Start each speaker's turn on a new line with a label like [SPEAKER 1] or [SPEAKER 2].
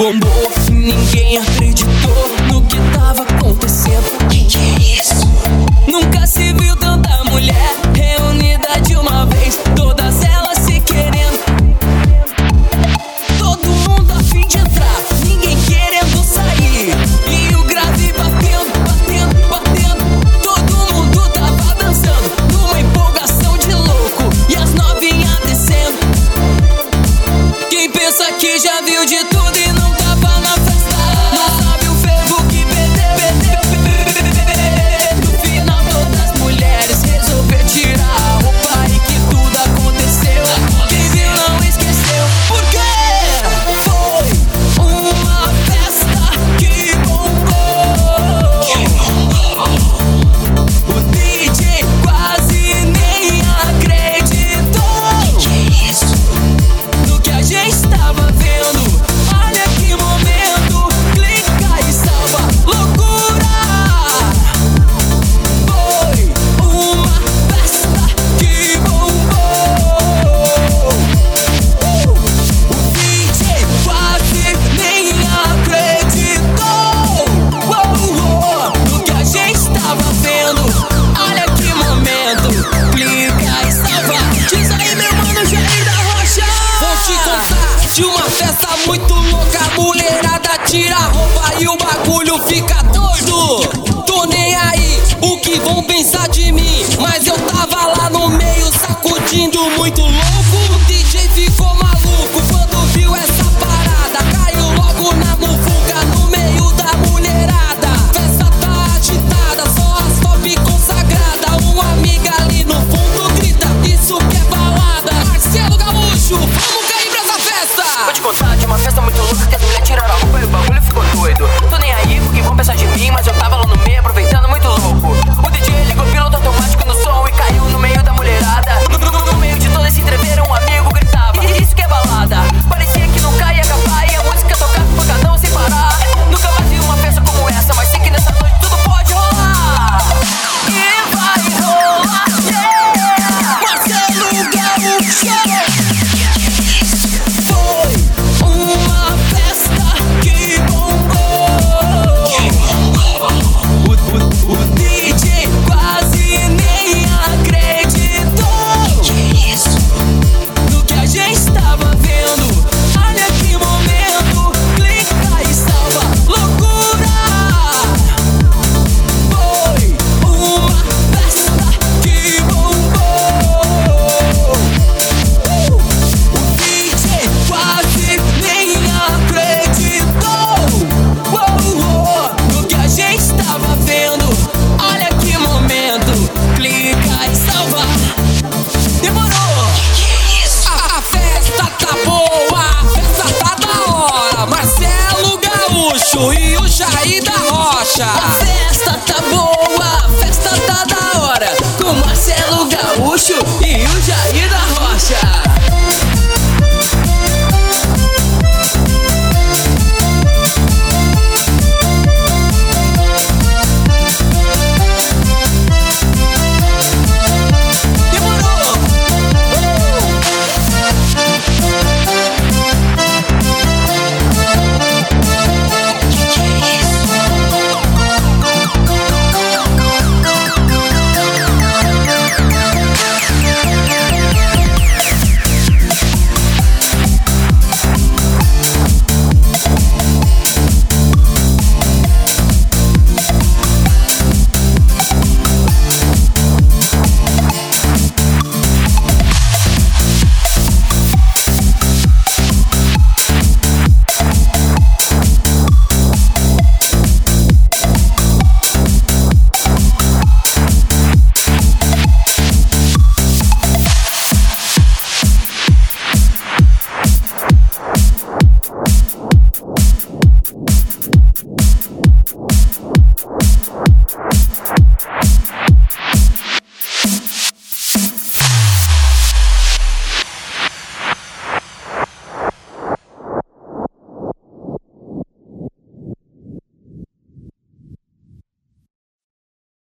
[SPEAKER 1] bombou e ninguém acreditou no que tava acontecendo. Que é isso? Nunca se viu tanta mulher reunida de uma vez, todas elas se querendo. Todo mundo a fim de entrar, ninguém querendo sair. E o grave batendo, batendo, batendo. Todo mundo tava dançando numa empolgação de louco, e as novinhas descendo. Quem pensa que já viu de tudo e não tava na festa, não sabe o fervo que perdeu. No final todas as mulheres resolveram tirar a roupa e que tudo aconteceu. Quem viu não esqueceu, porque foi uma festa que bombou. O DJ quase nem acreditou. Que é isso? No que a gente estava vendo. Olha que momento, clica e salva. Loucura! Foi uma festa que bombou. O DJ quase nem acreditou. No que a gente estava vendo. Olha que momento, clica e salva. Diz aí, meu mano Jair da Rocha. Vou te contar de uma festa muito louca. A mulherada tira a roupa e o bagulho fica doido. Tô nem aí, o que vão pensar de mim? Mas eu tava lá no meio sacudindo muito louco. O DJ ficou maluco quando viu essa parada. Caiu logo na muvuca no meio da mulherada. Festa tá agitada, só as top consagrada. Uma amiga ali no fundo grita, isso que é balada. Marcelo Gaúcho, vamos cair pra essa festa.
[SPEAKER 2] Vou te contar de uma festa muito louca que as mulheres tiraram a roupa e o bagulho ficou doido. Tô nem aí o que vão pensar de mim, mas eu tava lá no meio aproveitando muito louco. O DJ ligou piloto automático no som e caiu no meio da mulherada. No meio de todo esse entreveiro um amigo gritava, isso que é balada. Parecia que nunca ia acabar e a música tocava pancadão sem parar. Nunca mais vi uma festa como essa, mas sei que nessa noite tudo pode rolar. E vai rolar, yeah!
[SPEAKER 1] Marcelo Gaúcho. Foi uma festa que bombou. O DJ quase nem acreditou. Que isso? No que a gente estava vendo. Olha que momento, clica e salva. Loucura! Foi uma festa que bombou. O DJ quase nem acreditou. No que a gente estava vendo. Olha que momento, clica e salva. Demorou! A festa tá boa, a festa tá da hora. Marcelo Gaúcho e o Jair da Rocha. A festa tá boa, a festa tá da hora. Com Marcelo Gaúcho